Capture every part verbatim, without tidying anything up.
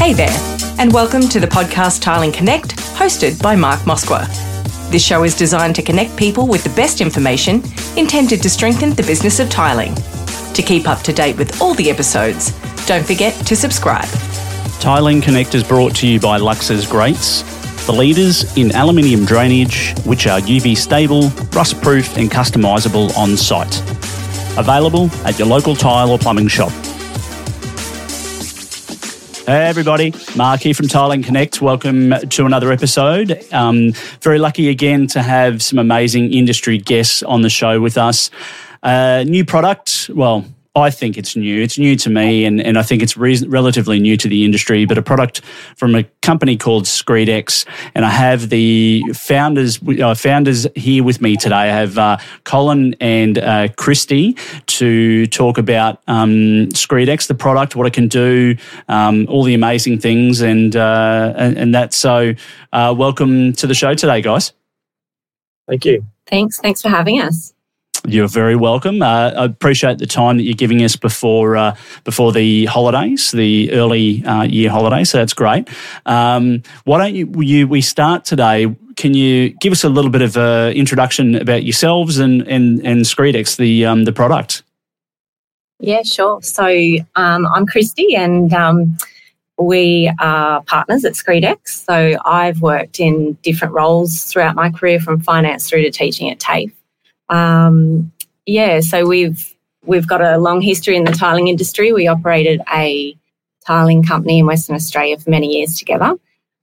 Hey there, and welcome to the podcast Tiling Connect, hosted by Mark Moskwa. This show is designed to connect people with the best information intended to strengthen the business of tiling. To keep up to date with all the episodes, don't forget to subscribe. Tiling Connect is brought to you by Lux's Grates, the leaders in aluminium drainage, which are U V stable, rust proof and customisable on site. Available at your local tile or plumbing shop. Hey everybody, Mark here from Tiling Connect. Welcome to another episode. Um, very lucky again to have some amazing industry guests on the show with us. Uh, new product, well, I think it's new. It's new to me, and, and I think it's re- relatively new to the industry, but a product from a company called Screedex. And I have the founders uh, founders here with me today. I have uh, Colin and uh, Christy to talk about um, Screedex, the product, what it can do, um, all the amazing things, and, uh, and, and that. So uh, welcome to the show today, guys. Thank you. Thanks. Thanks for having us. You're very welcome. Uh, I appreciate the time that you're giving us before uh, before the holidays, the early uh, year holidays. So that's great. Um, why don't you, you we start today? Can you give us a little bit of an introduction about yourselves and and and Screedex, the um, the product? Yeah, sure. So um, I'm Christy, and um, we are partners at Screedex. So I've worked in different roles throughout my career, from finance through to teaching at TAFE. Um, yeah, so we've we've got a long history in the tiling industry. We operated a tiling company in Western Australia for many years together.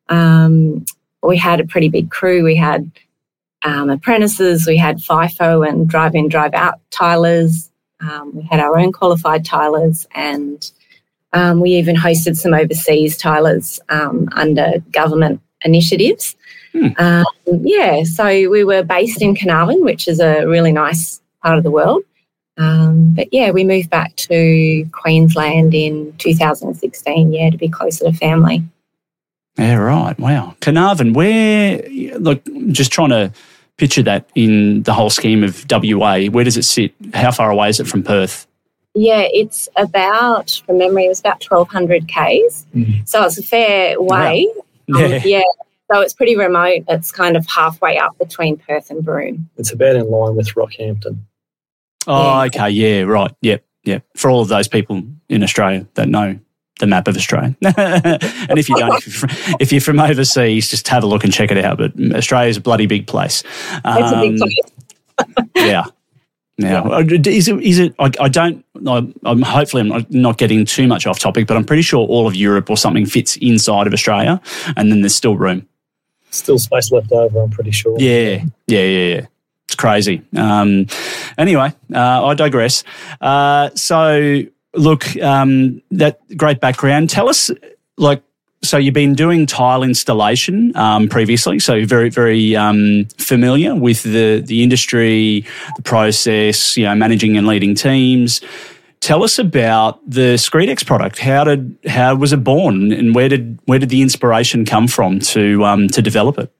Um, we had a pretty big crew. We had um, apprentices, we had FIFO and drive-in, drive-out tilers. Um, we had our own qualified tilers, and um, we even hosted some overseas tilers um, under government initiatives. Hmm. Um, yeah, so we were based in Carnarvon, which is a really nice part of the world. Um, but yeah, we moved back to Queensland in two thousand sixteen, yeah, to be closer to family. Yeah, right. Wow. Carnarvon, where, look, just trying to picture that in the whole scheme of W A, where does it sit? How far away is it from Perth? Yeah, it's about, from memory, it was about twelve hundred kays. Mm. So it's a fair way. Wow. Um, Yeah. yeah. So it's pretty remote. It's kind of halfway up between Perth and Broome. It's about in line with Rockhampton. Oh, Yeah. okay. Yeah, right. Yep, yep. For all of those people in Australia that know the map of Australia. And if you don't, if you're, from, if you're from overseas, just have a look and check it out. But Australia's a bloody big place. Um, It's a big place. yeah. Now, is it, is it, I, I don't, I'm hopefully I'm not, not getting too much off topic, but I'm pretty sure all of Europe or something fits inside of Australia, and then there's still room. Still space left over, I'm pretty sure. Yeah, yeah, yeah, yeah. It's crazy. Um, anyway, uh, I digress. Uh, so, look, um, that great background. Tell us, like, so you've been doing tile installation um, previously, so very, very um, familiar with the the industry, the process, you know, managing and leading teams. Tell us about the Screedex product. How did how was it born, and where did where did the inspiration come from to um, to develop it?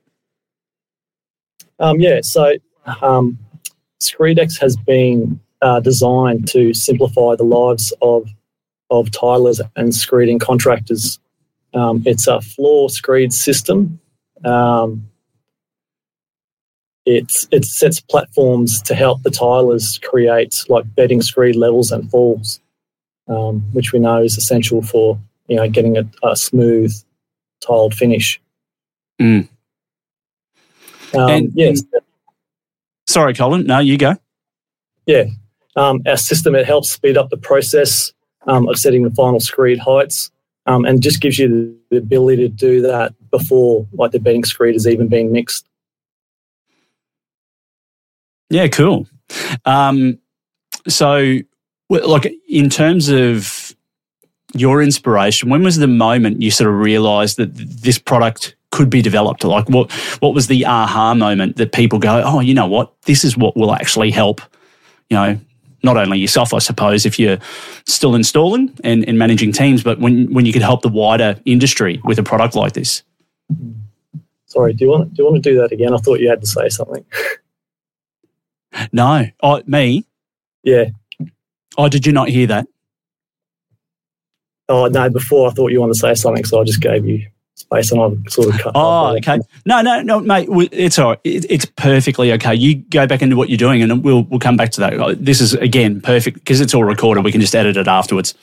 Um, yeah, so um, Screedex has been uh, designed to simplify the lives of of tilers and screeding contractors. Um, it's a floor screed system. Um, It's, it sets platforms to help the tilers create like bedding screed levels and falls, um, which we know is essential for, you know, getting a, a smooth tiled finish. Mm. Um, and, yes. and, sorry, Colin. No, you go. Yeah. Um, our system, it helps speed up the process um, of setting the final screed heights, um, and just gives you the, the ability to do that before like the bedding screed is even being mixed. Yeah, cool. Um, so, like, in terms of your inspiration, when was the moment you sort of realised that this product could be developed? Like, what what was the aha moment that people go, oh, you know what, this is what will actually help, you know, not only yourself, I suppose, if you're still installing and, and managing teams, but when when you could help the wider industry with a product like this? Sorry, do you want do you want to do that again? I thought you had to say something. No. Oh, me? Yeah. Oh, did you not hear that? Oh, no, before I thought you wanted to say something, so I just gave you space and I sort of cut. Oh, okay. No, no, no, mate, it's all right. It's perfectly okay. You go back into what you're doing and we'll we'll come back to that. This is, again, perfect because it's all recorded. We can just edit it afterwards.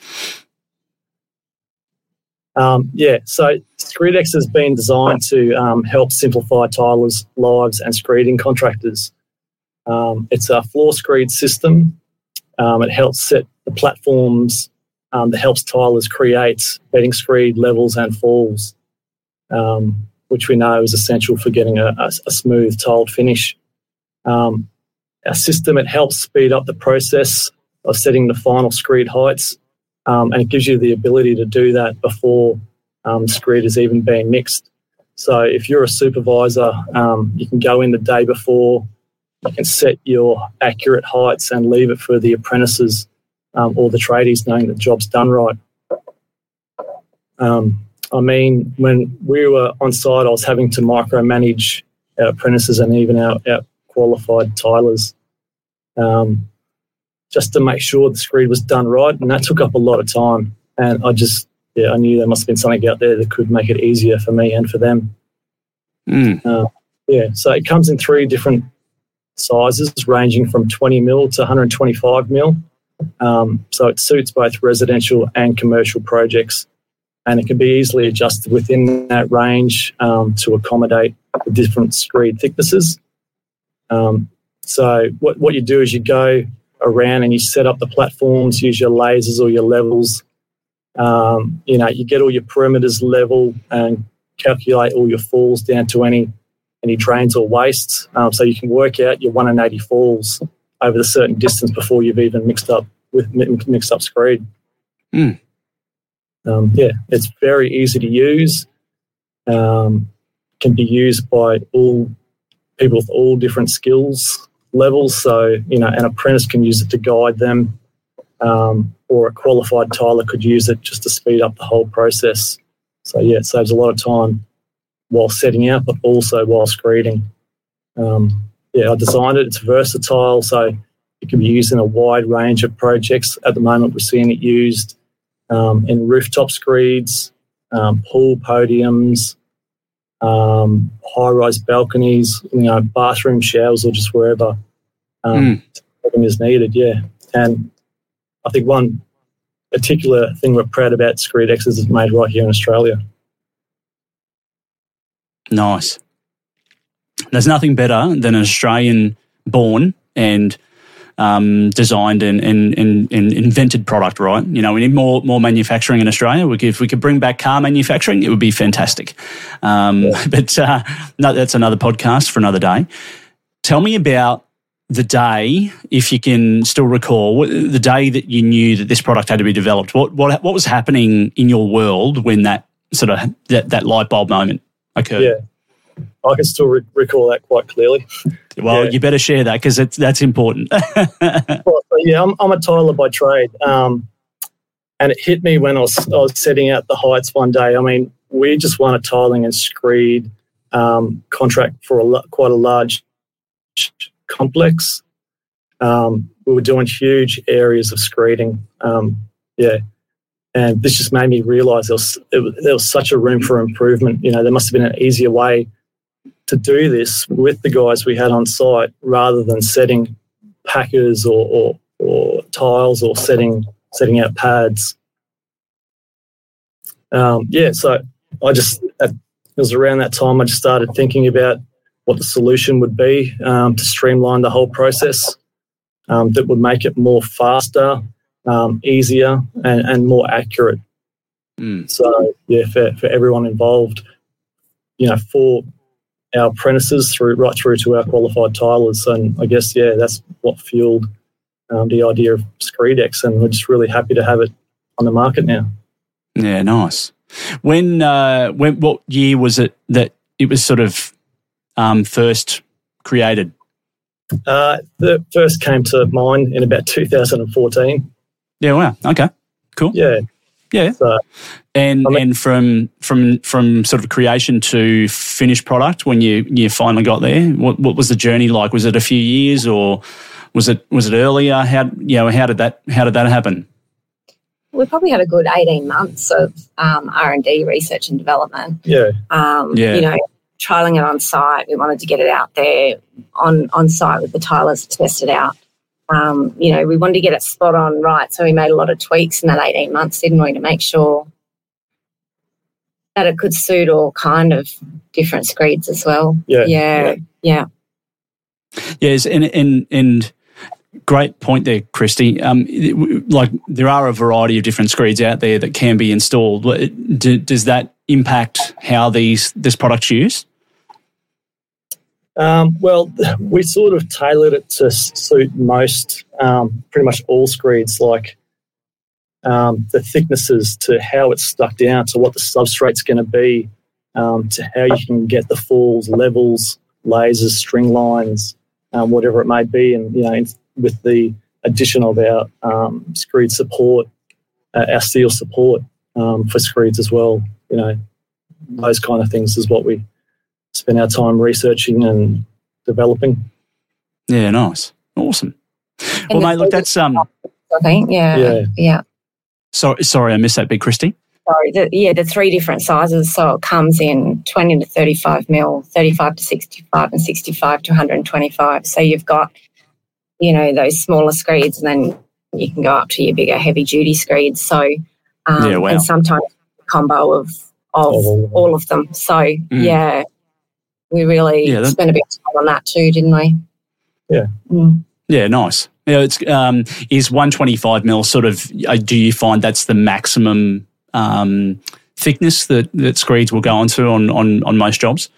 Um, yeah, so Screedex has been designed to um, help simplify tilers' lives and screeding contractors. Um, it's a floor screed system. Um, it helps set the platforms um, that helps tilers create bedding screed levels and falls, um, which we know is essential for getting a, a, a smooth tiled finish. Um, our system, it helps speed up the process of setting the final screed heights. Um, and it gives you the ability to do that before um, screed is even being mixed. So if you're a supervisor, um, you can go in the day before, you can set your accurate heights and leave it for the apprentices um, or the tradies knowing the job's done right. Um, I mean, when we were on site, I was having to micromanage our apprentices and even our, our qualified tilers. Um, just to make sure the screed was done right, and that took up a lot of time. And I just, yeah, I knew there must have been something out there that could make it easier for me and for them. Mm. Uh, yeah, so it comes in three different sizes, ranging from twenty mil to one hundred twenty-five mil. Um, so it suits both residential and commercial projects, and it can be easily adjusted within that range um, to accommodate the different screed thicknesses. Um, so what, what you do is you go around and you set up the platforms, use your lasers or your levels. Um, you know, you get all your perimeters level and calculate all your falls down to any any drains or wastes. Um, so you can work out your one in eighty falls over the certain distance before you've even mixed up with mixed up screed. Mm. Um, yeah, it's very easy to use. Um, can be used by all people with all different skills levels. So, you know, an apprentice can use it to guide them, um, or a qualified tiler could use it just to speed up the whole process. So, yeah, it saves a lot of time while setting out, but also while screeding. Um, yeah, I designed it. It's versatile, so it can be used in a wide range of projects. At the moment, we're seeing it used um, in rooftop screeds, um, pool podiums, um, high-rise balconies, you know, bathroom showers, or just wherever um, mm. is needed. Yeah, and I think one particular thing we're proud about Screedex is it's made right here in Australia. Nice. There's nothing better than an Australian-born and um, designed and, and, and, and invented product, right? You know, we need more more manufacturing in Australia. We could, if we could bring back car manufacturing, it would be fantastic. Um, yeah. But uh, no, that's another podcast for another day. Tell me about the day, if you can still recall, the day that you knew that this product had to be developed. What what what was happening in your world when that sort of that, that light bulb moment occurred? Yeah. I can still re- recall that quite clearly. Well, yeah. You better share that because that's important. Well, yeah, I'm, I'm a tiler by trade, um, and it hit me when I was, I was setting out the heights one day. I mean, we just won a tiling and screed um, contract for a quite a large complex. Um, we were doing huge areas of screeding, um, yeah, and this just made me realise there was, it was there was such a room for improvement. You know, there must have been an easier way to do this with the guys we had on site rather than setting packers or, or, or tiles or setting setting out pads. Um, yeah, so I just, it was around that time I just started thinking about what the solution would be um, to streamline the whole process um, that would make it more faster, um, easier and, and more accurate. Mm. So, yeah, for, for everyone involved, you know, for our apprentices through right through to our qualified tilers. And I guess, yeah, that's what fueled um, the idea of Screedex, and we're just really happy to have it on the market now. Yeah, nice. When, uh, when, what year was it that it was sort of um, first created? Uh, the first came to mind in about two thousand fourteen. Yeah, wow. Okay, cool. Yeah. Yeah. So, and I mean, and from from from sort of creation to finished product, when you you finally got there, what what was the journey like? Was it a few years or was it was it earlier? How you know how did that how did that happen? we probably had a good eighteen months of um, R and D, research and development. Yeah. Um, Yeah. You know, trialling it on site. We wanted to get it out there on, on site with the tilers to test it out. Um, you know, we wanted to get it spot on right. So we made a lot of tweaks in that eighteen months, didn't we, to make sure that it could suit all kind of different screeds as well. Yeah. Yeah. Yeah. Yes, and and and great point there, Christy. Um, like there are a variety of different screeds out there that can be installed. Do, does that impact how these this product's used? Um, well, we sort of tailored it to suit most, um, pretty much all screeds, like um, the thicknesses to how it's stuck down, to what the substrate's going to be, um, to how you can get the falls, levels, lasers, string lines, um, whatever it may be. And, you know, in, with the addition of our um, screed support, uh, our steel support um, for screeds as well, you know, those kind of things is what we spend our time researching and developing. Yeah, nice, awesome. And well, mate, look, that's um. I think, yeah, Yeah. yeah. Sorry, sorry, I missed that bit, Christy. Sorry, the, yeah, the three different sizes. So it comes in twenty to thirty-five mil, thirty-five to sixty-five, and sixty-five to one hundred twenty-five. So you've got, you know, those smaller screeds, and then you can go up to your bigger, heavy-duty screeds. So, um, Yeah, wow. and sometimes a combo of of Oh. all of them. So, yeah, we really Yeah, that- spent a bit of time on that too, didn't we? Yeah. Mm. Yeah, nice. Yeah, it's um, is one twenty-five mil sort of. Uh, do you find that's the maximum um, thickness that that screeds will go onto on on on most jobs?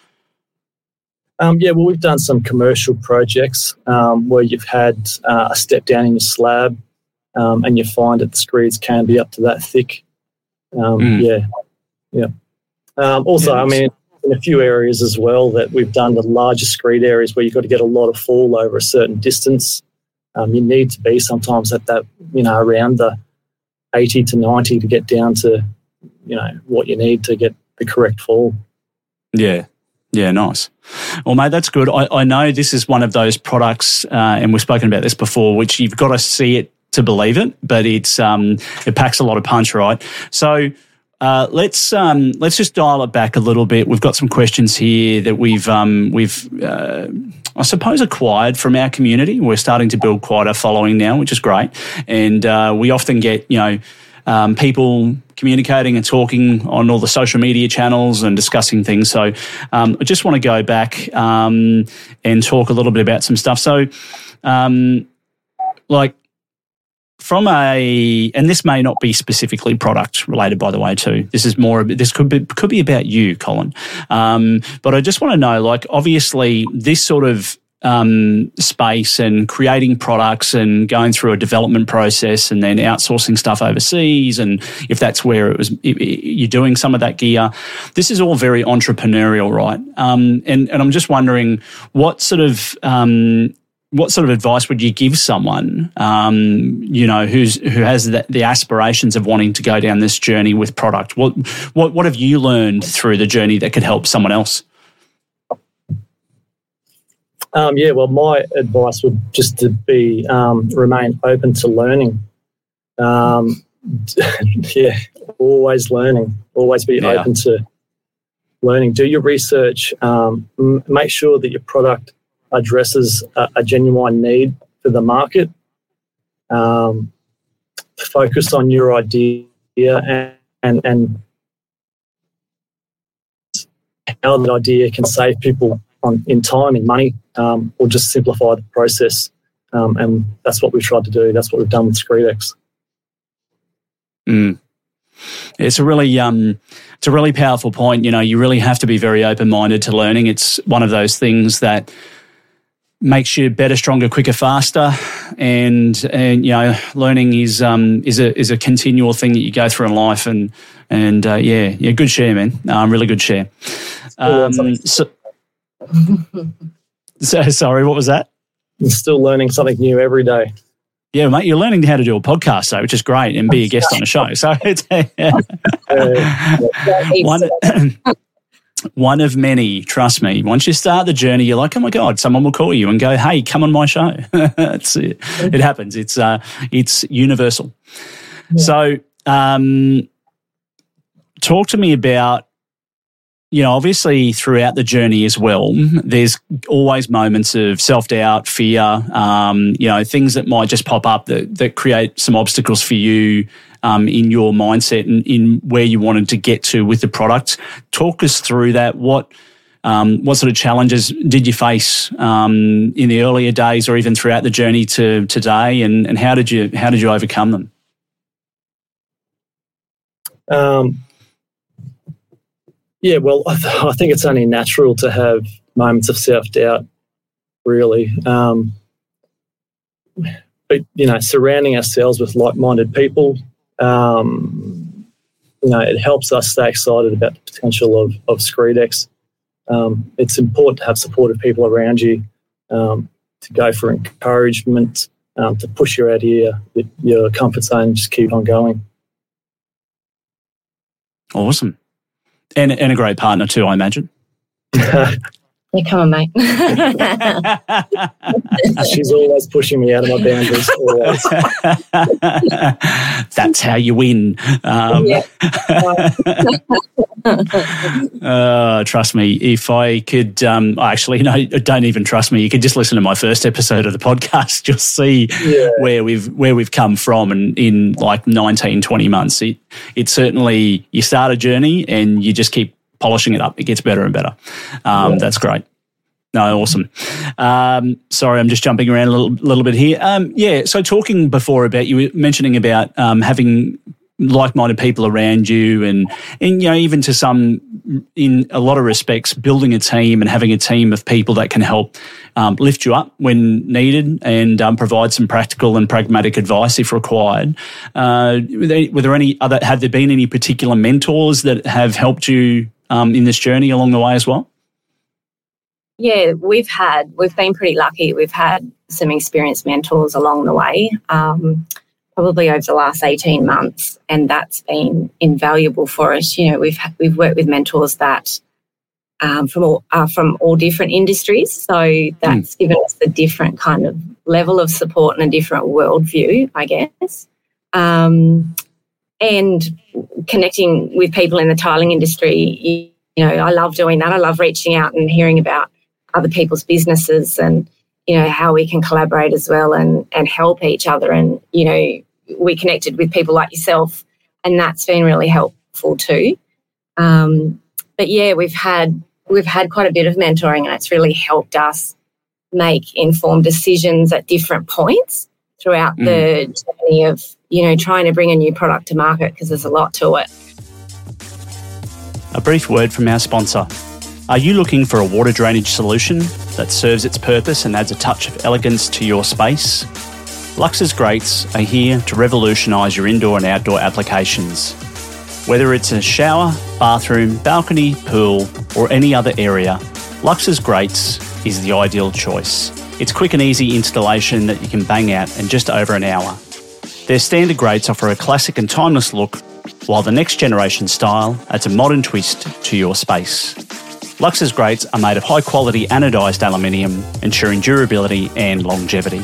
Um, yeah, well, we've done some commercial projects um, where you've had uh, a step down in your slab, um, and you find that the screeds can be up to that thick. Um, Mm. Yeah, yeah. Um, also, Yeah, I mean, in a few areas as well that we've done the larger screed areas where you've got to get a lot of fall over a certain distance. Um, you need to be sometimes at that, you know, around the eighty to ninety to get down to, you know, what you need to get the correct fall. Yeah. Yeah, nice. Well, mate, that's good. I, I know this is one of those products, uh, and we've spoken about this before, which you've got to see it to believe it, but it's um, it packs a lot of punch, right? So uh, let's um, let's just dial it back a little bit. We've got some questions here that we've um, we've uh, I suppose acquired from our community. We're starting to build quite a following now, which is great, and uh, we often get you know. Um, people communicating and talking on all the social media channels and discussing things. So um, I just want to go back um, and talk a little bit about some stuff. So um, like from a, and this may not be specifically product related, by the way, too. This is more, this could be, could be about you, Colin. Um, but I just want to know, like, obviously this sort of Um, space and creating products and going through a development process and then outsourcing stuff overseas, and if that's where it was, if you're doing some of that gear. This is all very entrepreneurial, right? Um, and and I'm just wondering what sort of um, what sort of advice would you give someone, um, you know, who's who has the, the aspirations of wanting to go down this journey with product? What what what have you learned through the journey that could help someone else? Um, yeah, well, my advice would just to be um, remain open to learning. Um, yeah, always learning. Always be Yeah. open to learning. Do your research. Um, m- make sure that your product addresses a, a genuine need for the market. Um, focus on your idea and, and and how that idea can save people on in time and money, um, or just simplify the process. Um, and that's what we've tried to do. That's what we've done with ScreedX. Mm. It's a really, um, it's a really powerful point. You know, you really have to be very open-minded to learning. It's one of those things that makes you better, stronger, quicker, faster. And and you know, learning is um is a is a continual thing that you go through in life. And and uh, yeah, yeah, good share, man. Um, really good share. Um, so, so, sorry, what was that? I'm still learning something new every day. Yeah, mate, you're learning how to do a podcast, though, which is great, and be a guest on a show. So it's one, one of many, trust me. Once you start the journey, you're like, oh, my God, someone will call you and go, hey, come on my show. It's, it, it happens. It's uh, it's universal. Yeah. So um, talk to me about, you know, obviously throughout the journey as well, there's always moments of self-doubt, fear, um, you know, things that might just pop up that, that create some obstacles for you um, in your mindset and in where you wanted to get to with the product. Talk us through that. What um, what sort of challenges did you face um, in the earlier days or even throughout the journey to today, and, and how did you how did you overcome them? Um. Yeah, well, I, th- I think it's only natural to have moments of self-doubt, really. Um, but, you know, surrounding ourselves with like-minded people, um, you know, it helps us stay excited about the potential of, of Screedex. Um, it's important to have supportive people around you, um, to go for encouragement, um, to push you out of your, your comfort zone and just keep on going. Awesome. And, and a great partner too, I imagine. Yeah, come on, mate. She's always pushing me out of my boundaries, always. That's how you win. Um, Yeah. uh, trust me, if I could, um, actually, no, don't even trust me. You could just listen to my first episode of the podcast. You'll see Yeah. where we've where we've come from, and in like nineteen, twenty months. It, it's certainly, you start a journey and you just keep polishing it up. It gets better and better. Um, yeah. That's great. No, awesome. Um, sorry, I'm just jumping around a little, little bit here. Um, yeah, so talking before about, you were mentioning about um, having like-minded people around you, and, and, you know, even to some, in a lot of respects, building a team and having a team of people that can help um, lift you up when needed and um, provide some practical and pragmatic advice if required. Uh, were, there, were there any other, have there been any particular mentors that have helped you um, in this journey along the way as well? Yeah, we've had, we've been pretty lucky. We've had some experienced mentors along the way, um, probably over the last eighteen months, and that's been invaluable for us. You know, we've we've worked with mentors that um, from all uh, from all different industries, so that's mm. given us a different kind of level of support and a different worldview, I guess. Um, and connecting with people in the tiling industry, you, you know, I love doing that. I love reaching out and hearing about other people's businesses and, you know, how we can collaborate as well and, and help each other. And, you know, we connected with people like yourself, and that's been really helpful too. Um, but yeah, we've had we've had quite a bit of mentoring, and it's really helped us make informed decisions at different points throughout mm. the journey of, you know, trying to bring a new product to market, because there's a lot to it. A brief word from our sponsor. Are you looking for a water drainage solution that serves its purpose and adds a touch of elegance to your space? Lux's Grates are here to revolutionise your indoor and outdoor applications. Whether it's a shower, bathroom, balcony, pool, or any other area, Lux's Grates is the ideal choice. It's quick and easy installation that you can bang out in just over an hour. Their standard grates offer a classic and timeless look, while the next generation style adds a modern twist to your space. Lux's grates are made of high-quality anodised aluminium, ensuring durability and longevity.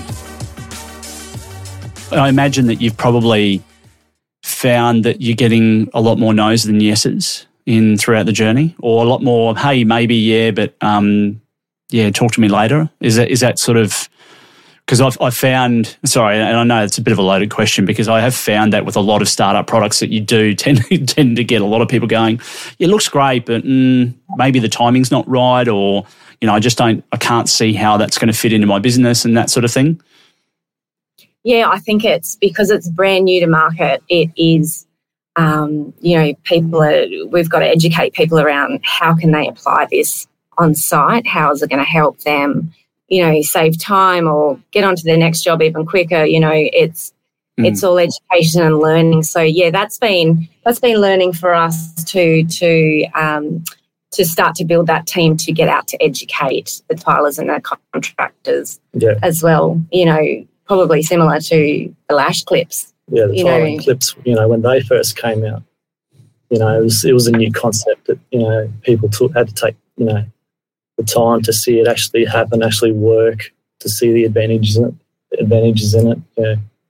I imagine that you've probably found that you're getting a lot more no's than yeses in throughout the journey, or a lot more, hey, maybe, yeah, but um, yeah, talk to me later. Is that is that sort of... Because I've, I've found, sorry, and I know it's a bit of a loaded question, because I have found that with a lot of startup products that you do tend, tend to get a lot of people going, it looks great, but mm, maybe the timing's not right, or, you know, I just don't, I can't see how that's going to fit into my business and that sort of thing. Yeah, I think it's because it's brand new to market. It is, um, you know, people are, we've got to educate people around how can they apply this on site, how is it going to help them, you know, save time or get onto their next job even quicker. You know, it's mm. it's all education and learning. So yeah, that's been that's been learning for us to to um, to start to build that team to get out to educate the tilers and the contractors yeah. as well. You know, probably similar to the lash clips. Yeah, the tiling clips. You know, when they first came out, you know, it was it was a new concept that, you know, people took, had to take, you know, the time to see it actually happen, actually work, to see the advantages in it. Advantages in it. Yeah.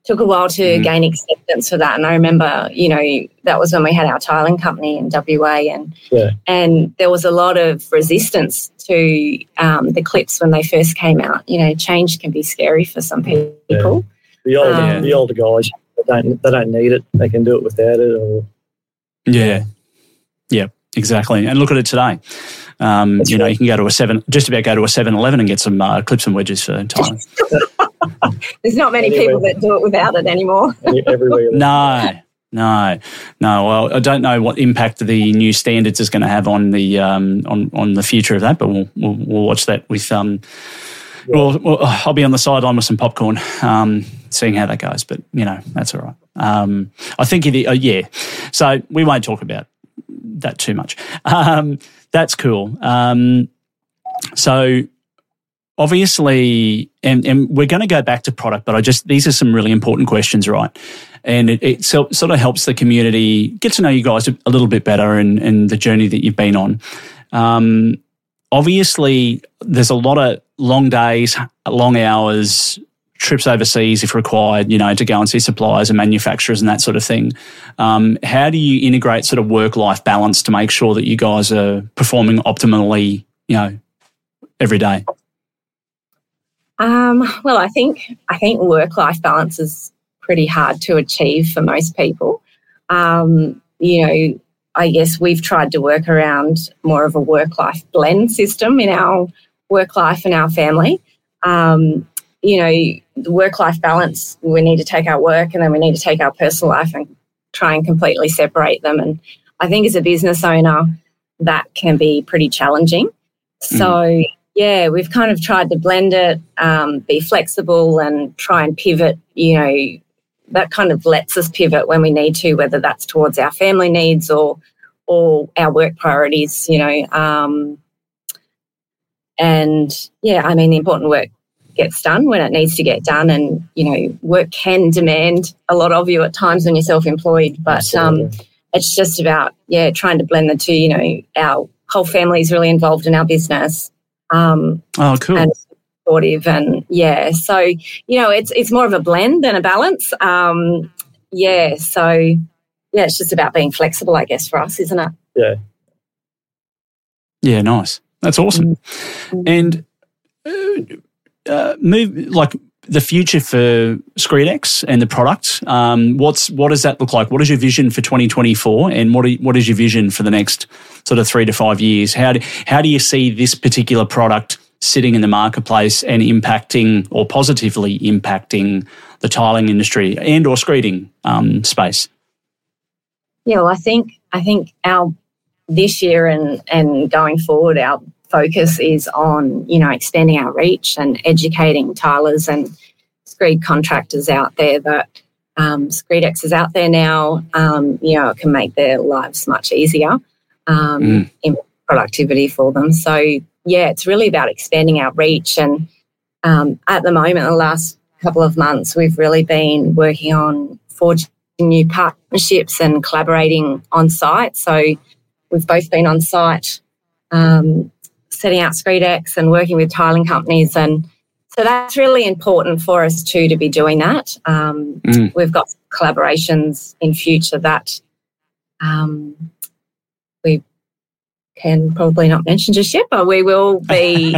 took a while to mm. gain acceptance for that. And I remember, you know, that was when we had our tiling company in W A, and yeah. and there was a lot of resistance to um, the clips when they first came out. You know, change can be scary for some people. Yeah. The older, um, the older guys, they don't, they don't need it. They can do it without it. Or yeah, yeah, exactly. And look at it today. Um, you know, right. You can go to a seven, just about go to a seven eleven and get some uh, clips and wedges for tiling. There's not many anyway. people that do it without it anymore. Everywhere. No, no, no. Well, I don't know what impact the new standards is going to have on the um, on on the future of that, but we'll we'll, we'll watch that with. Um, yeah. well, well, I'll be on the sideline with some popcorn, um, seeing how that goes. But you know, that's all right. Um, I think it. Uh, yeah. So we won't talk about that too much. Um, that's cool. Um, so. Obviously, and, and we're going to go back to product, but I just these are some really important questions, right? And it, it so, sort of helps the community get to know you guys a, a little bit better and, and the journey that you've been on. Um, obviously, there's a lot of long days, long hours, trips overseas if required, you know, to go and see suppliers and manufacturers and that sort of thing. Um, how do you integrate sort of work-life balance to make sure that you guys are performing optimally, you know, every day? Um, well, I think I think work-life balance is pretty hard to achieve for most people. Um, you know, I guess we've tried to work around more of a work-life blend system in our work life and our family. Um, you know, the work-life balance, we need to take our work and then we need to take our personal life and try and completely separate them. And I think as a business owner, that can be pretty challenging. So, mm. yeah, we've kind of tried to blend it, um, be flexible and try and pivot, you know, that kind of lets us pivot when we need to, whether that's towards our family needs or or our work priorities, you know. Um, and, yeah, I mean, the important work gets done when it needs to get done, and, you know, work can demand a lot of you at times when you're self-employed, but um, it's just about, yeah, trying to blend the two. You know, our whole family is really involved in our business. Um, oh, cool. And supportive, and yeah, so you know, it's it's more of a blend than a balance. Um, yeah, so yeah, it's just about being flexible, I guess, for us, isn't it? Yeah. Yeah, nice. That's awesome. Mm-hmm. And uh, uh, move like the future for Screedex and the product. Um, what's what does that look like? What is your vision for twenty twenty-four, and what are, what is your vision for the next sort of three to five years? How do how do you see this particular product sitting in the marketplace and impacting or positively impacting the tiling industry and or screeding um, space? Yeah, well, I think I think our this year and and going forward, our focus is on, you know, expanding our reach and educating tilers and screed contractors out there that um, Screedex is out there now. Um, you know, it can make their lives much easier um, mm. in productivity for them. So, yeah, it's really about expanding our reach. And um, at the moment, the last couple of months, we've really been working on forging new partnerships and collaborating on site. So we've both been on site um, setting out Screedex and working with tiling companies. And so that's really important for us too, to be doing that. Um, mm. We've got collaborations in future that um, we can probably not mention just yet, but we will be,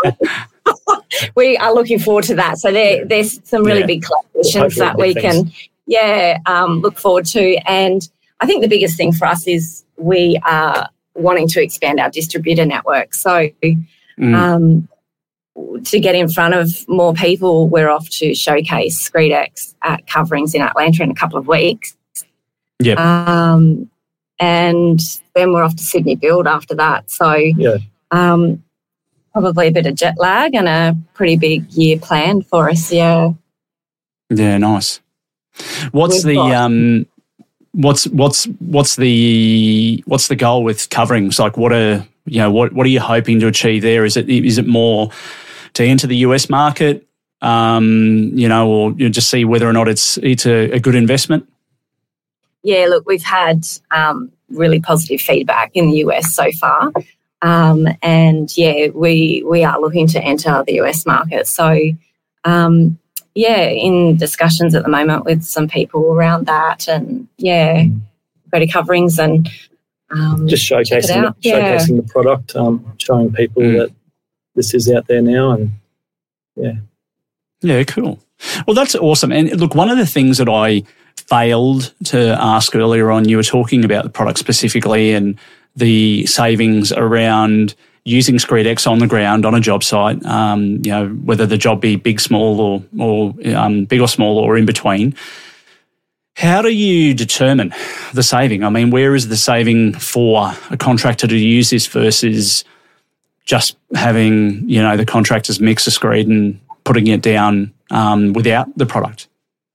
we are looking forward to that. So there, there's some really yeah. big collaborations that we can, yeah, um, look forward to. And I think the biggest thing for us is we are wanting to expand our distributor network. So mm. um, to get in front of more people, we're off to showcase Screedex at Coverings in Atlanta in a couple of weeks. Yeah. Um, and then we're off to Sydney Build after that. So yeah. um, probably a bit of jet lag and a pretty big year planned for us, yeah. Yeah, nice. What's We've the... Got, um. What's what's what's the what's the goal with Coverings? Like, what are you know what what are you hoping to achieve there? Is it is it more to enter the U S market, um, you know, or you just see whether or not it's it's a, a good investment? Yeah, look, we've had um, really positive feedback in the U S so far, um, and yeah, we we are looking to enter the U S market. So, um, yeah, in discussions at the moment with some people around that, and yeah, body coverings and um, just showcasing out. the, Yeah. showcasing the product, um, showing people Mm. that this is out there now, and yeah, Yeah, cool. Well, that's awesome. And look, one of the things that I failed to ask earlier on, you were talking about the product specifically and the savings around using ScreedX on the ground on a job site, um, you know, whether the job be big, small, or, or um, big or small or in between. How do you determine the saving? I mean, where is the saving for a contractor to use this versus just having, you know, the contractors mix a screed and putting it down um, without the product?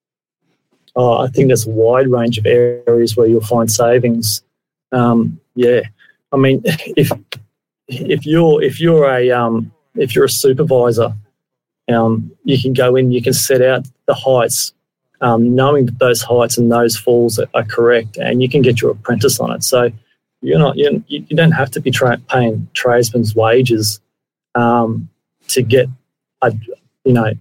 oh, I think there's a wide range of areas where you'll find savings. Um, yeah, I mean, if if you're if you're a um, if you're a supervisor, um, you can go in, you can set out the heights, um, knowing that those heights and those falls are, are correct, and you can get your apprentice on it. So you're not you you don't have to be tra- paying tradesmen's wages um, to get a you know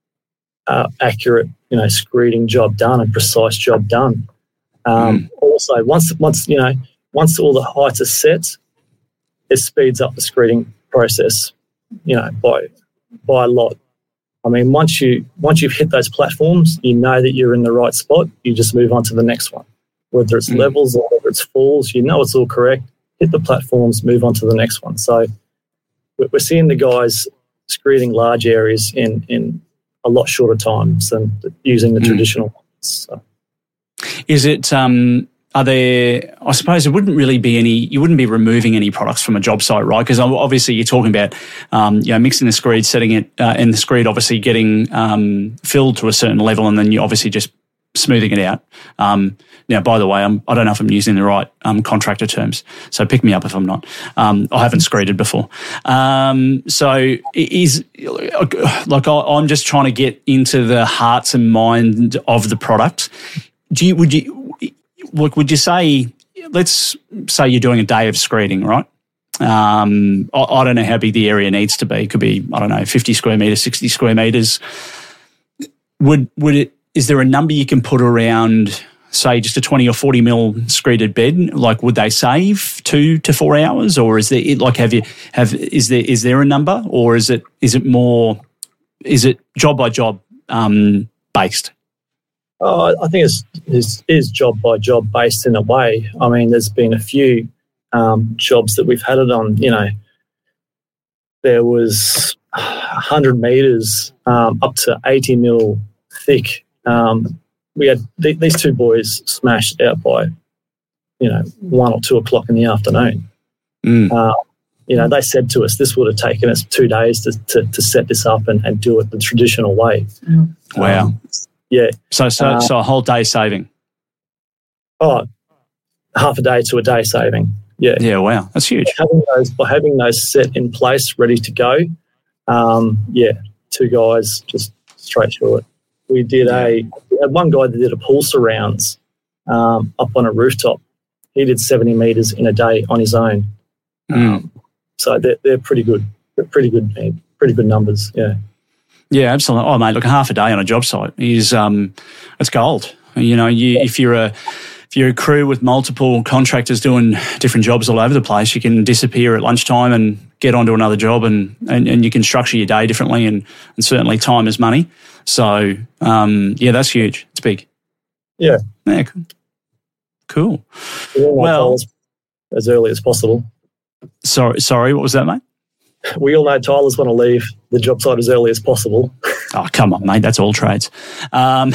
uh, accurate you know screeding job done, a precise job done. Um, mm. Also, once once you know once all the heights are set, it speeds up the screeding process, you know, by by a lot. I mean, once you once you've hit those platforms, you know that you're in the right spot. You just move on to the next one, whether it's mm. levels or whether it's falls. You know it's all correct. Hit the platforms, move on to the next one. So we're seeing the guys screeding large areas in in a lot shorter times than using the mm. traditional ones. So. Is it? Um, are there? I suppose it wouldn't really be any. You wouldn't be removing any products from a job site, right? Because obviously you're talking about, um, you know, mixing the screed, setting it, uh, and the screed obviously getting um, filled to a certain level, and then you obviously just smoothing it out. Um, now, by the way, I'm, I don't know if I'm using the right um, contractor terms, so pick me up if I'm not. Um, I haven't screeded before. Um, so is like I, I'm just trying to get into the hearts and mind of the product. Do you, would you, look, would you say, let's say you're doing a day of screeding, right? Um, I, I don't know how big the area needs to be. It could be, I don't know, fifty square metres, sixty square metres. Would, would it, is there a number you can put around, say, just a twenty or forty mil screeded bed? Like, would they save two to four hours? Or is there, like, have you, have, is there, is there a number? Or is it, is it more, is it job by job um, based? Oh, I think it's, it's is job by job based in a way. I mean, there's been a few um, jobs that we've had it on. You know, there was one hundred metres um, up to eighty mil thick. Um, we had th- these two boys smashed out by, you know, one or two o'clock in the afternoon. Mm. Uh, you know, they said to us, this would have taken us two days to to, to set this up and, and do it the traditional way. Mm. Wow. Um, Yeah. So, so, uh, so a whole day saving. Oh, half a day to a day saving. Yeah. Yeah. Wow, that's huge. Having those by having those set in place, ready to go. Um, yeah, two guys just straight through it. We did a we had one guy that did a pool surrounds um, up on a rooftop. He did seventy meters in a day on his own. Mm. Um, so they're they're pretty good. They're pretty good. Pretty good numbers. Yeah. Yeah, absolutely. Oh, mate, look, half a day on a job site is um, it's gold. You know, you, if you're a if you're a crew with multiple contractors doing different jobs all over the place, you can disappear at lunchtime and get onto another job, and, and, and you can structure your day differently, and, and certainly time is money. So, um, yeah, that's huge. It's big. Yeah. Yeah. Cool. Well, Well, as early as possible. sorry, sorry, what was that, mate? We all know Tylers want to leave the job site as early as possible. Oh, come on, mate. That's all trades. Um,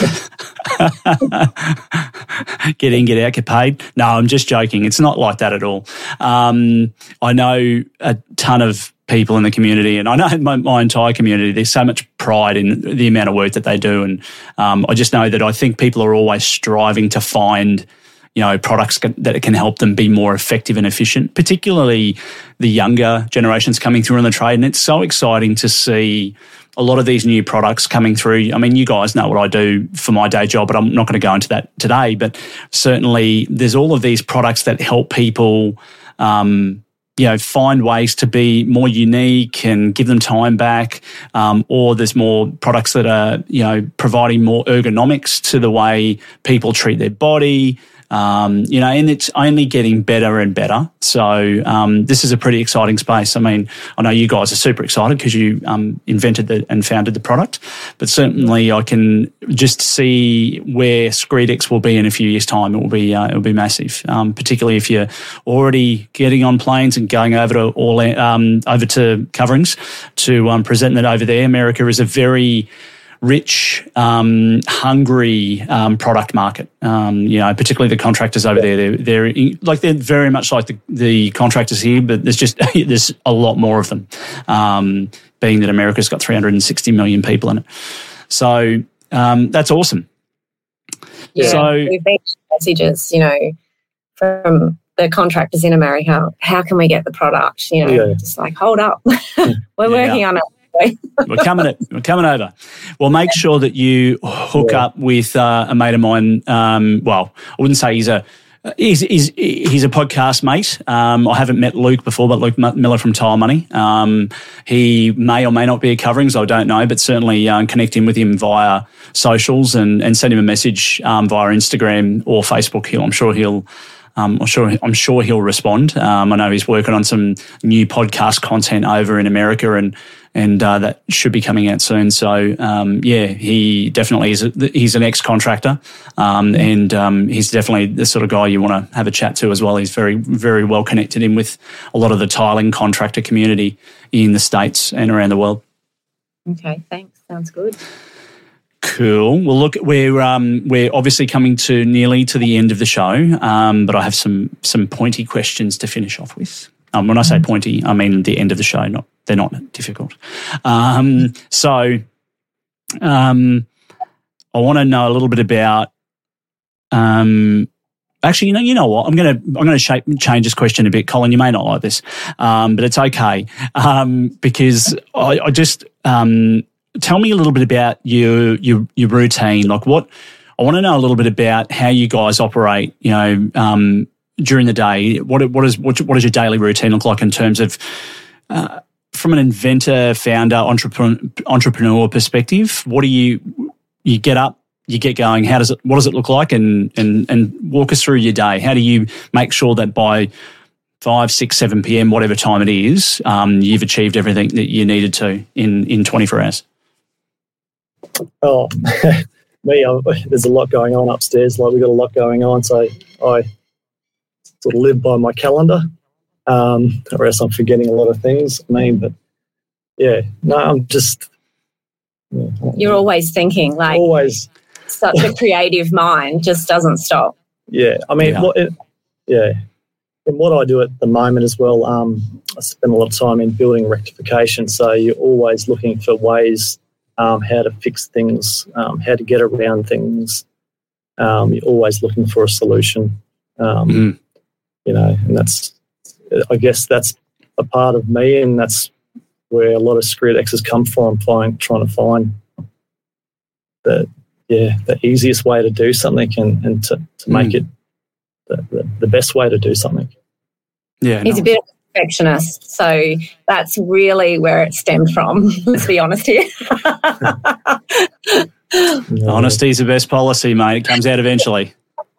get in, get out, get paid. No, I'm just joking. It's not like that at all. Um, I know a ton of people in the community, and I know my, my entire community, there's so much pride in the amount of work that they do. And um, I just know that I think people are always striving to find, you know, products can, that can help them be more effective and efficient, particularly the younger generations coming through in the trade. And it's so exciting to see a lot of these new products coming through. I mean, you guys know what I do for my day job, but I'm not going to go into that today. But certainly there's all of these products that help people um, you know, find ways to be more unique and give them time back, um, or there's more products that are, you know, providing more ergonomics to the way people treat their body. Um, you know, and it's only getting better and better. So um, this is a pretty exciting space. I mean, I know you guys are super excited because you um, invented the, and founded the product, but certainly I can just see where Screedex will be in a few years' time. It will be uh, it will be massive, um, particularly if you're already getting on planes and going over to all um, over to coverings to um, present that over there. America is a very rich, um, hungry um, product market. Um, you know, particularly the contractors over there. They're, they're like they're very much like the, the contractors here, but there's just there's a lot more of them. Um, being that America's got three hundred sixty million people in it, so um, that's awesome. Yeah, so, we've been messages, you know, from the contractors in America. How can we get the product? You know, yeah. just like hold up, we're yeah. working on it. we're coming. We're coming over. Well, make sure that you hook yeah. up with uh, a mate of mine. Um, well, I wouldn't say he's a he's he's, he's a podcast mate. Um, I haven't met Luke before, but Luke Miller from Tile Money. Um, he may or may not be a coverings. I don't know, but certainly uh, connect in with him via socials and and send him a message um, via Instagram or Facebook. He'll, I'm sure he'll. Um, I'm sure. I'm sure he'll respond. Um, I know he's working on some new podcast content over in America, and and uh, that should be coming out soon. So um, yeah, he definitely is. A, he's an ex-contractor, um, and um, he's definitely the sort of guy you want to have a chat to as well. He's very very well connected in with a lot of the tiling contractor community in the States and around the world. Okay, thanks. Sounds good. Cool. Well, look, we're um, we're obviously coming to nearly to the end of the show, um, but I have some some pointy questions to finish off with. Um, when I say pointy, I mean the end of the show. Not they're not difficult. Um, so, um, I want to know a little bit about. Um, actually, you know, you know what? I'm gonna I'm gonna shape change this question a bit, Colin. You may not like this, um, but it's okay um, because I, I just. Um, Tell me a little bit about your your your routine. Like, what I want to know a little bit about how you guys operate. You know, um, during the day. What what is what, what does your daily routine look like in terms of uh, from an inventor, founder, entrepreneur, entrepreneur perspective? What do you you get up, you get going? How does it? What does it look like? And and and walk us through your day. How do you make sure that by five, six, seven p.m., whatever time it is, um, you've achieved everything that you needed to in in twenty-four hours? Oh, me, I, there's a lot going on upstairs. Like, we've got a lot going on, so I sort of live by my calendar, um, or else I'm forgetting a lot of things. I mean, but yeah, no, I'm just. Yeah, You're always thinking, like, always. Such a creative mind just doesn't stop. Yeah, I mean, yeah. What it, yeah. And what I do at the moment as well, um, I spend a lot of time in building rectification. So you're always looking for ways. Um, how to fix things, um, how to get around things. Um, you're always looking for a solution, um, mm. you know, and that's, I guess that's a part of me, and that's where a lot of Screedexes come from, find, trying to find the, yeah, the easiest way to do something and, and to, to mm. make it the, the, the best way to do something. Yeah, He's nice. a bit of a perfectionist, so that's really where it stemmed from. Let's be honest here. Honesty is the best policy, mate. It comes out eventually.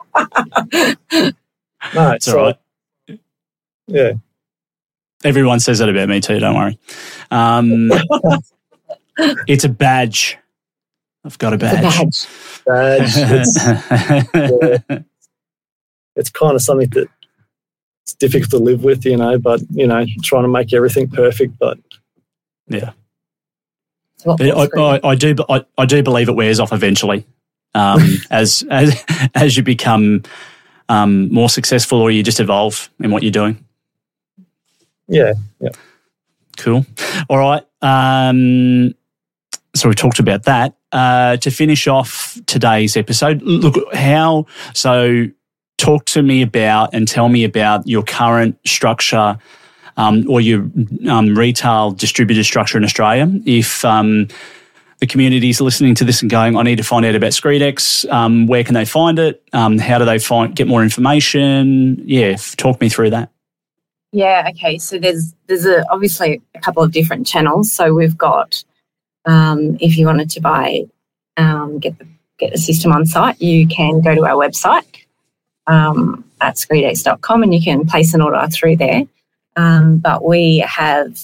No, it's all right. Yeah. Everyone says that about me too, don't worry. Um, it's a badge. I've got a badge. It's a badge. badge. It's, yeah. It's kind of something that it's difficult to live with, you know, but, you know, trying to make everything perfect, but... Yeah. I, I, I do I, I do believe it wears off eventually um, as, as as you become um, more successful, or you just evolve in what you're doing. Yeah, yeah. Cool. All right. Um, so we talked about that. Uh, to finish off today's episode, look how so. Talk to me about and tell me about your current structure um, or your um, retail distributor structure in Australia. If um, the community is listening to this and going, I need to find out about Screedex, um, where can they find it? Um, how do they find get more information? Yeah, talk me through that. Yeah, okay. So there's there's a, obviously a couple of different channels. So we've got, um, if you wanted to buy, um, get the get the system on site, you can go to our website um, at screedex dot com and you can place an order through there. Um, but we have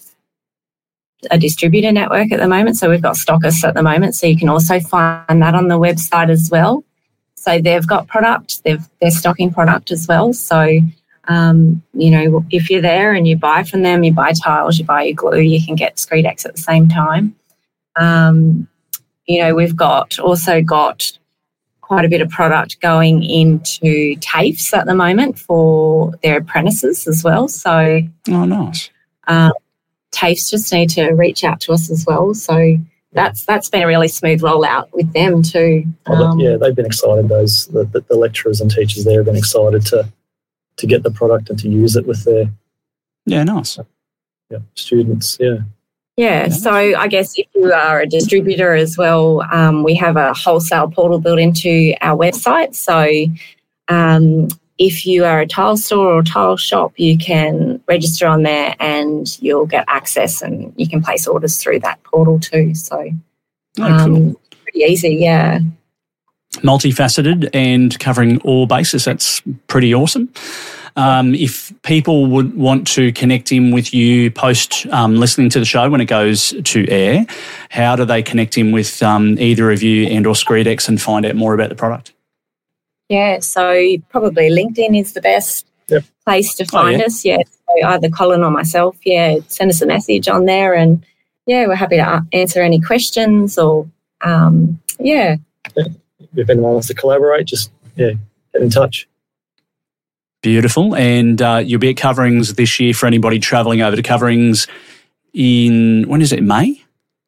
a distributor network at the moment, so we've got stockists at the moment, so you can also find that on the website as well. So they've got product, they've, they're stocking product as well. So, um, you know, if you're there and you buy from them, you buy tiles, you buy your glue, you can get Screedex at the same time. Um, you know, we've got also got quite a bit of product going into TAFEs at the moment for their apprentices as well. So, oh, nice. Um, TAFEs just need to reach out to us as well. So that's that's been a really smooth rollout with them too. Um, yeah, they've been excited. Those the, the, the lecturers and teachers there have been excited to to get the product and to use it with their yeah, nice. Yeah, students. Yeah. Yeah, so I guess if you are a distributor as well, um, we have a wholesale portal built into our website. So um, if you are a tile store or tile shop, you can register on there and you'll get access and you can place orders through that portal too. So oh, um, cool. pretty easy, yeah. Multifaceted and covering all bases. That's pretty awesome. Um, if people would want to connect in with you post um, listening to the show when it goes to air, how do they connect in with um, either of you and or Screedex and find out more about the product? Yeah, so probably LinkedIn is the best yep. place to find oh, yeah. us. Yeah, so either Colin or myself, yeah, send us a message on there and, yeah, we're happy to answer any questions or, um, yeah. yeah. If anyone wants to collaborate, just, yeah, get in touch. Beautiful. And uh, you'll be at Coverings this year for anybody travelling over to Coverings in, when is it, May?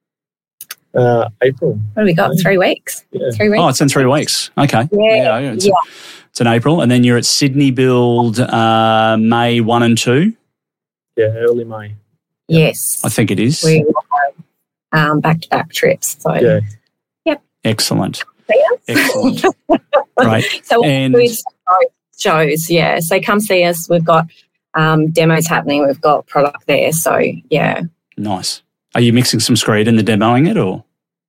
Uh, April. What have we got? Three weeks? Yeah. Three weeks? Oh, it's in three weeks. Okay. Yeah. yeah, it's, yeah. it's in April. And then you're at Sydney Build uh, May one and two? Yeah, early May. Yes. I think it is. We have um, back-to-back trips. So, yeah. Yep. Excellent. See us? Excellent. Right. So and we've shows, yeah. So come see us. We've got um, demos happening. We've got product there. So, yeah. Nice. Are you mixing some Screed and the demoing it or?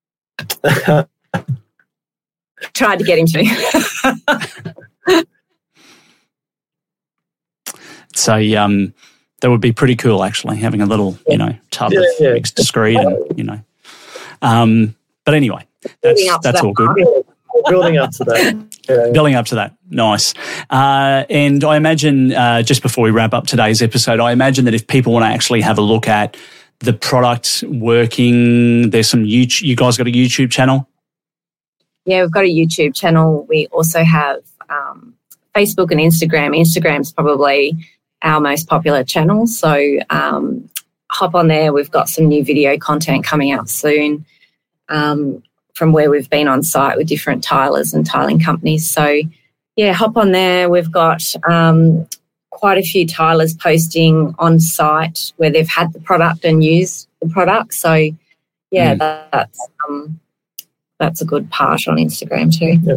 Tried to get him to. So um, that would be pretty cool, actually, having a little, you know, tub yeah, of yeah. mixed Screed and, you know. Um, but anyway, that's, that's all good. Building up to that. Yeah. Building up to that. Nice. Uh, and I imagine, uh, just before we wrap up today's episode, I imagine that if people want to actually have a look at the product working, there's some YouTube, you guys got a YouTube channel? Yeah, we've got a YouTube channel. We also have um, Facebook and Instagram. Instagram's probably our most popular channel. So um, hop on there. We've got some new video content coming out soon. Um, from where we've been on site with different tilers and tiling companies. So, yeah, hop on there. We've got um, quite a few tilers posting on site where they've had the product and used the product. So, yeah, mm. that, that's um, that's a good part on Instagram too. Yep.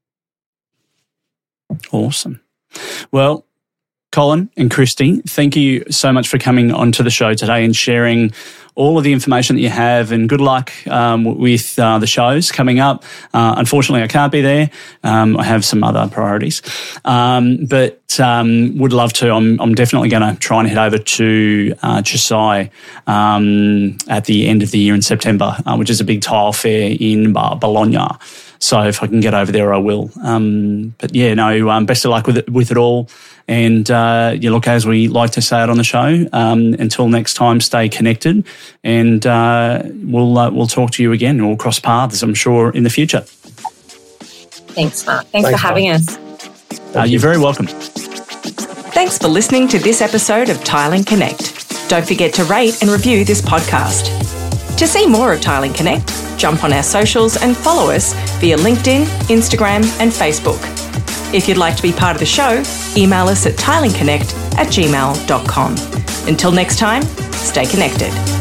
Awesome. Well, Colin and Christy, thank you so much for coming onto the show today and sharing all of the information that you have, and good luck um, with uh, the shows coming up. Uh, unfortunately, I can't be there. Um, I have some other priorities, um, but um, would love to. I'm, I'm definitely going to try and head over to uh, Chisai um, at the end of the year in September, uh, which is a big tile fair in Bar- Bologna. So if I can get over there, I will. Um, but yeah, no, um, best of luck with it, with it all. And uh, you look, as we like to say it on the show, um, until next time, stay connected, and uh, we'll uh, we'll talk to you again. We'll cross paths, I'm sure, in the future. Thanks, Mark. Thanks, Thanks for having Mark. us. Uh, you're very welcome. Thanks for listening to this episode of Tiling Connect. Don't forget to rate and review this podcast. To see more of Tiling Connect, jump on our socials and follow us via LinkedIn, Instagram and Facebook. If you'd like to be part of the show, email us at tilingconnect at gmail dot com. Until next time, stay connected.